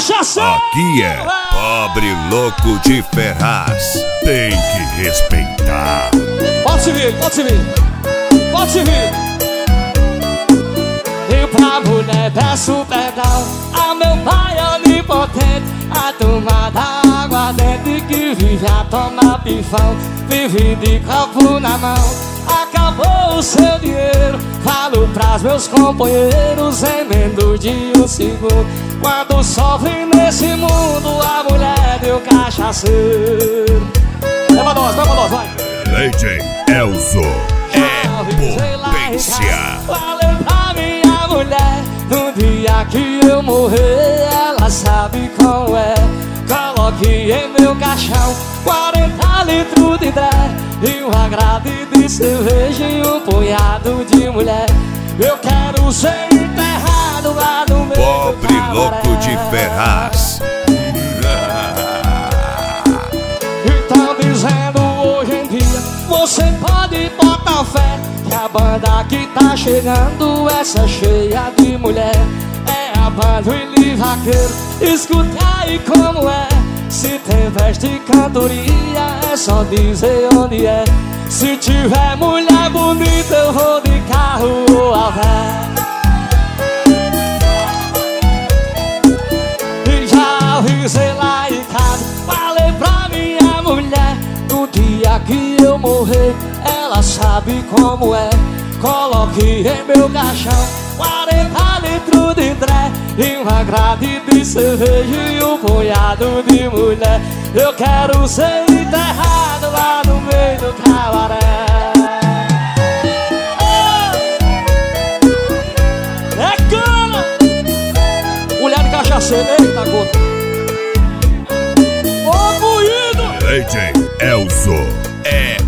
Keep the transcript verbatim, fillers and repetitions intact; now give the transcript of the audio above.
cachaceiro. Aqui é Pobre Louco de Ferraz. Tem que respeitar. Pode se vir, pode se vir. Pode se vir. E pra mulher peço perdão a meu pai onipotente, a turma da aguardente que vive a tomar pifão, vive de copo na mão. Acabou o seu dinheiro, falo pras meus companheiros, emendo de um segundo. Quando sofre nesse mundo, a mulher deu cachaceiro. Vai pra nós, vai pra nós, vai. Lady Elzo é potência. Falei pra minha mulher, no dia que eu morrer, ela sabe como é. Coloque em meu caixão quarenta litros de dré e um agrade de cerveja e um punhado de mulher. Eu quero ser enterrado lá no meio Pobre do cabaré. Louco de Ferraz. Então dizendo hoje em dia, você pode botar fé que a banda que tá chegando, essa cheia de mulher, é a banda Willy Vaqueiro. Escuta aí como é. Se tem festa e cantoria, é só dizer onde é. Se tiver mulher bonita, eu vou de carro ou a pé. E já avisei lá em casa, falei pra minha mulher, no dia que eu morrer, ela sabe como é. Coloque em meu caixão quarenta litros de dré e uma grade de cerveja e um punhado de mulher. Eu quero ser enterrado lá no meio do cabaré. Oh! É cana! Mulher de cachaceiro, eita gota. Ô, moído! Lady Elzo é